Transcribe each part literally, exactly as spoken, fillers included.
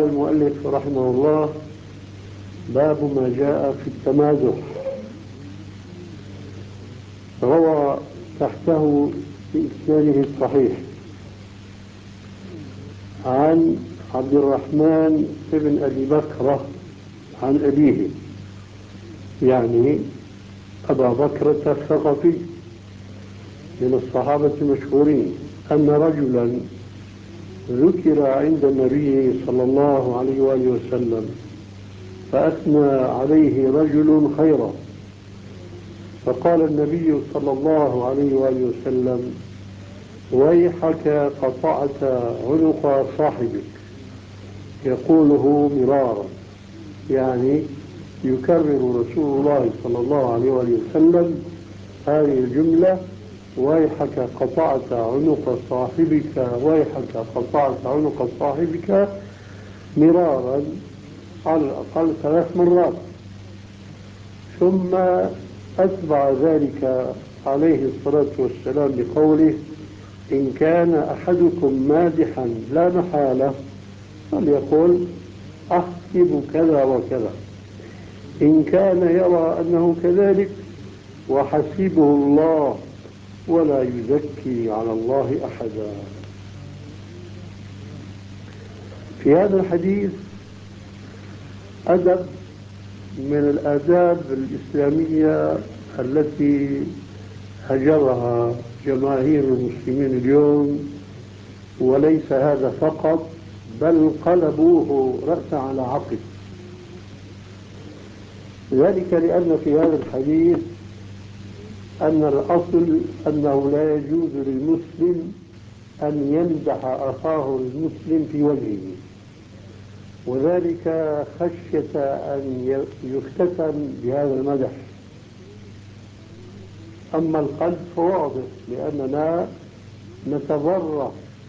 قال المؤلف رحمه الله: باب ما جاء في التمازح. روى تحته بإسناده الصحيح عن عبد الرحمن بن أبي بكر عن أبيه، يعني أبا بكرة الثقفي من الصحابة المشهورين، أن رجلا ذكر عند النبي صلى الله عليه وآله وسلم فأثنى عليه رجل خيرا، فقال النبي صلى الله عليه وآله وسلم: ويحك قطعت عنق صاحبك. يقوله مرارا، يعني يكرر رسول الله صلى الله عليه وآله وسلم هذه الجملة: ويحك قطعت عنق صاحبك، ويحك قطعت عنق صاحبك، مرارا على الأقل ثلاث مرات. ثم أتبع ذلك عليه الصلاة والسلام بقوله: إن كان أحدكم مادحا لا محالة فليقل أحسب كذا وكذا، إن كان يرى أنه كذلك وحسبه الله ولا يزكي على الله أحدا. في هذا الحديث أدب من الآداب الإسلامية التي هجرها جماهير المسلمين اليوم، وليس هذا فقط بل قلبوه رأسا على عقب. ذلك لأن في هذا الحديث أن الأصل أنه لا يجوز للمسلم أن يمدح أخاه المسلم في وجهه، وذلك خشية أن يفتتن بهذا المدح. أما القلب فواضح، لأننا نتبرع،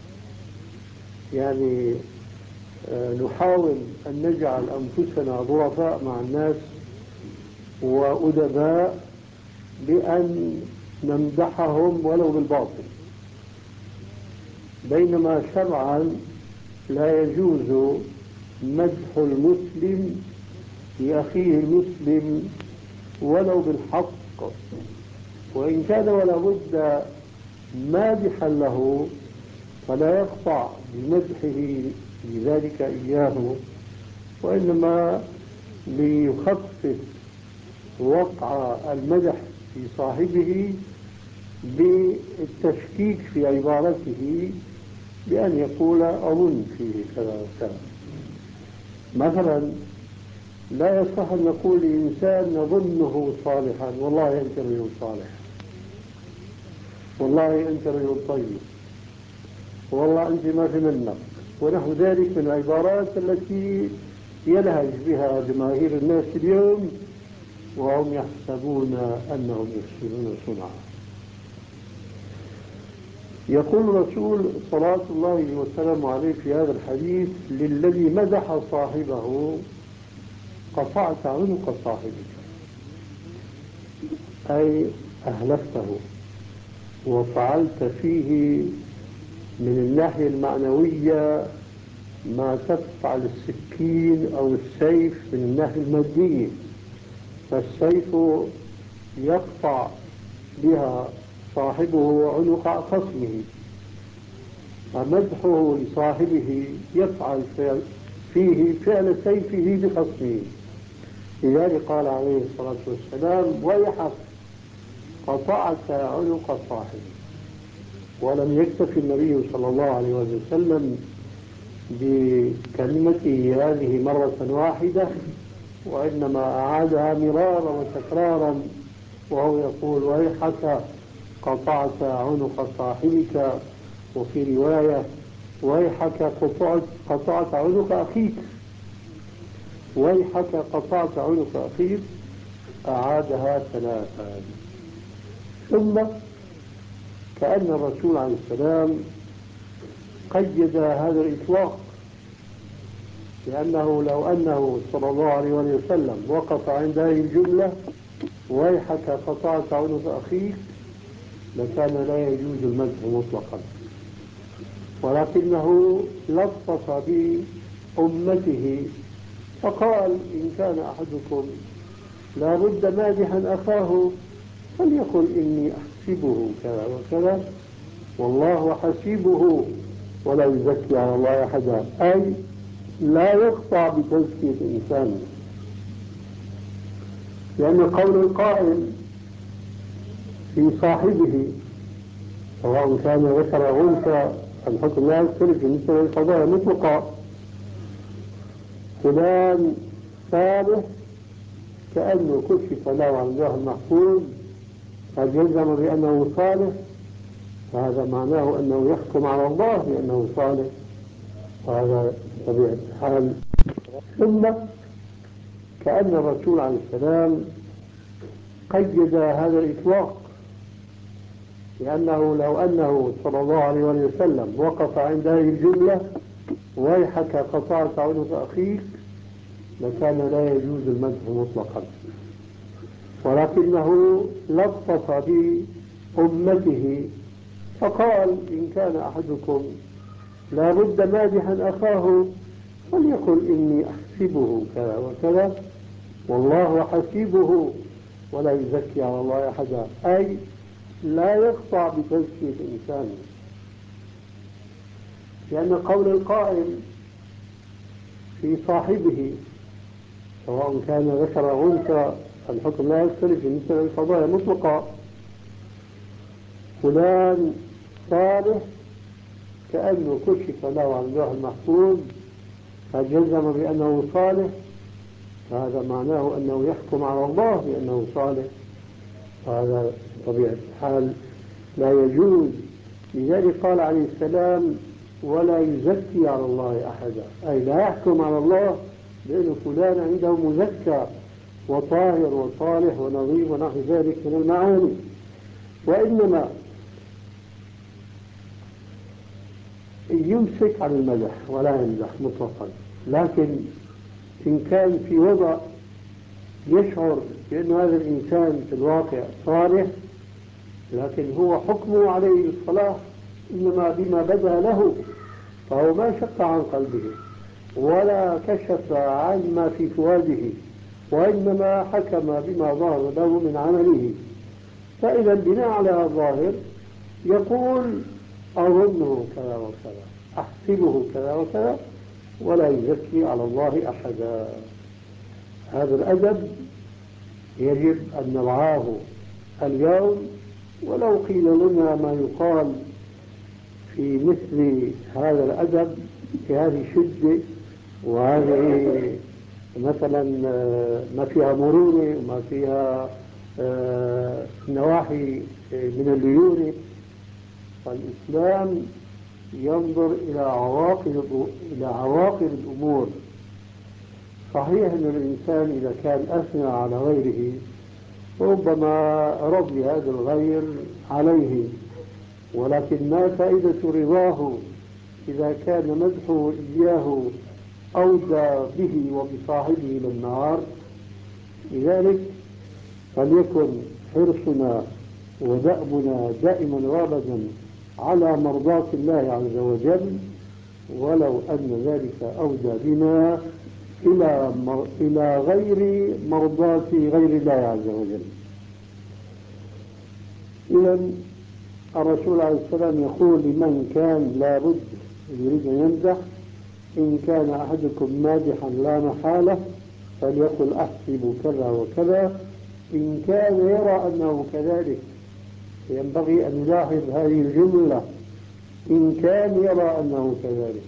يعني نحاول أن نجعل أنفسنا ضعفاء مع الناس وأدباء بأن نمدحهم ولو بالباطل، بينما شرعا لا يجوز مدح المسلم لأخيه المسلم ولو بالحق، وإن كان ولا بد مادحا له فلا يقطع بمدحه لذلك إياه، وإنما ليخفف وقع المدح في صاحبه بالتشكيك في عبارته بأن يقول أظن فيه كذا وكذا. مثلا لا يصح أن نقول لإنسان نظنه صالحا: والله أنت رجل صالح، والله أنت رجل طيب، والله أنت ما في منك، ونحو ذلك من العبارات التي يلهج بها جماهير الناس اليوم وهم يحسبون أنهم يحسنون صنعا. يقول الرسول صلى الله عليه وسلم عليه في هذا الحديث للذي مدح صاحبه: قطعت عنق صاحبك، أي أهلكته وفعلت فيه من الناحية المعنوية ما تفعل السكين أو السيف من الناحية المادية، فالسيف يقطع بها صاحبه عنق خصمه، فمدحه لصاحبه يفعل فيه فعل سيفه بخصمه. لذلك قال عليه الصلاة والسلام: ويحك قطعت عنق صاحبه. ولم يكتفي النبي صلى الله عليه وسلم بكلمته هذه مرة واحدة، وإنما أعادها مرارا وتكرارا، وهو يقول: ويحك قطعت عنق صاحبك، وفي رواية: ويحك قطعت, قطعت عنق أخيك، ويحك قطعت عنق أخيك، أعادها ثلاثا. ثم كأن الرسول عليه السلام قيد هذا الإطلاق، لأنه لو أنه صلى الله عليه وسلم وقف عند هذه الجملة: ويحك قطعت عنق أخيك، لكان لا يجوز المدح مطلقا، ولكنه لطف أمته فقال إن كان أحدكم لا بد مادحا أخاه فليقل إني أحسبه كذا وكذا والله حسيبه ولا يزكي على الله أحدا، أي لا يقطع بتزكية إنسان، لأن قول القائل في صاحبه سواء كان ذكر أو أنثى الحكم لا يختلف بالنسبة للقضايا مطلقة. فلان صالح كأنه كشف له عن الله المحفوظ قد يلزم بأنه صالح، فهذا معناه أنه يحكم على الله بأنه صالح، وهذا طبيعة الحال. ثم كأن الرسول عليه السلام قيد هذا الإطلاق، لأنه لو أنه صلى الله عليه وسلم وقف عند هذه الجملة ويحك قطعت عنق أخيك لكان لا يجوز المدح مطلقا، ولكنه لطف بأمته فقال إن كان أحدكم لا بد مادحا أخاه فليقل إني أحسبه كذا وكذا والله حسيبه ولا يزكي على الله أحدا، أي لا يقطع بتزكية إنسان، لأن قول القائل في صاحبه سواء كان ذكر أو أنثى الحكم لا يختلف بالنسبة للقضايا مطلقة. فلان صالح كأنه كشف له عن الله المحفوظ قد يلزم بأنه صالح، فهذا معناه أنه يحكم على الله بأنه صالح، وهذا طبيعة الحال لا يجوز. لذلك قال عليه السلام ولا يزكي على الله أحدا، أي لا يحكم على الله لأن فلان عنده مزكى وطاهر وصالح ونظيف ونحو ذلك من المعاني، وإنما يمسك عن المدح ولا يمدح مطلقا. لكن إن كان في وضع يشعر بأن هذا الإنسان في الواقع صالح لكن هو حكمه عليه الصلاح إنما بما بدا له، فهو ما شق عن قلبه ولا كشف عن ما في فؤاده وإنما حكم بما ظهر له من عمله، فإذا بناء على الظاهر يقول أظنه كذا وكذا أحسبه كذا وكذا ولا يزكي على الله أحدا. هذا الأدب يجب أن نرعاه اليوم، ولو قيل لنا ما يقال في مثل هذا الأدب في هذه الشدة وهذه مثلا ما فيها مرونة وما فيها نواحي من الليونة، فالإسلام ينظر إلى عواقب إلى عواقب الأمور. صحيح أن الإنسان إذا كان أثنى على غيره ربما رضي هذا الغير عليه، ولكن ما فائدة رضاه إذا كان مدحه إياه أودى به وبصاحبه للنار؟ لذلك فليكن حرصنا ودأبنا دائما وابدا على مرضاة الله عز وجل، ولو أن ذلك أودى بنا إلى إلى غير مرضاة غير الله عز وجل. إذا الرسول عليه السلام يقول لمن كان لابد يريد أن يمزح إن كان أحدكم مادحا لا محالة فليقل أحسب كذا وكذا، إن كان يرى أنه كذلك. ينبغي أن نلاحظ هذه الجملة، إن كان يرى أنه كذلك،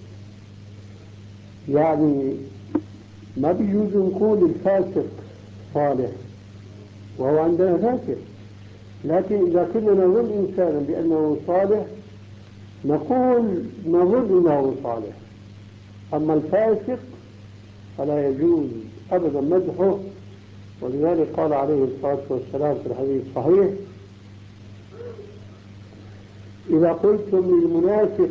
يعني ما بيجوز نقول الفاسق صالح وهو عندنا فاسق، لكن إذا كنا نظن إنسانا بأنه صالح نقول نظن أنه صالح، أما الفاسق فلا يجوز أبدا مدحه. ولذلك قال عليه الصلاة والسلام في الحديث الصحيح إذا قلتم للمنافق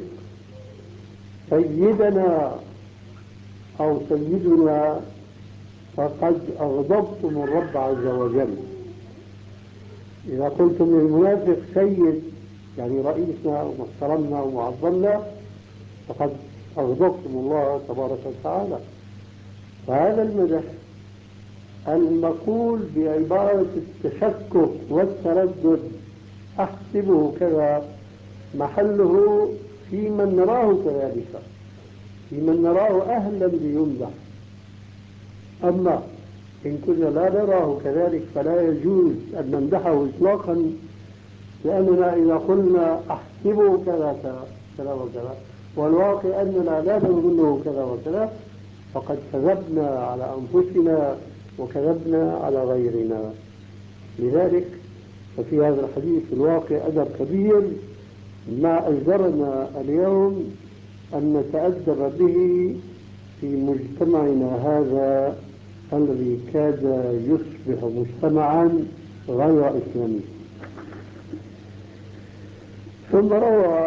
سيدنا أو سيدنا فقد أغضبتم الرب عز وجل. إذا قلتم للمنافق سيد يعني رئيسنا ومحترمنا ومعظمنا فقد أغضبتم الله تبارك وتعالى. فهذا المدح المقول بعبارة التشكك والتردد أحسبه كذا محله في من نراه كذلك، في من نراه أهلا ليمدح. أما إن كنا لا نراه كذلك فلا يجوز أن نمدحه إطلاقا، لأننا إذا قلنا أحسبه كذا كذا وكذا والواقع أننا لا نظنه كذا وكذا فقد كذبنا على أنفسنا وكذبنا على غيرنا. لذلك ففي هذا الحديث في الواقع أدب كبير ما أجدرنا اليوم أن نتأدب به في مجتمعنا هذا الذي كاد يصبح مجتمعا غير إسلامي. ثم روى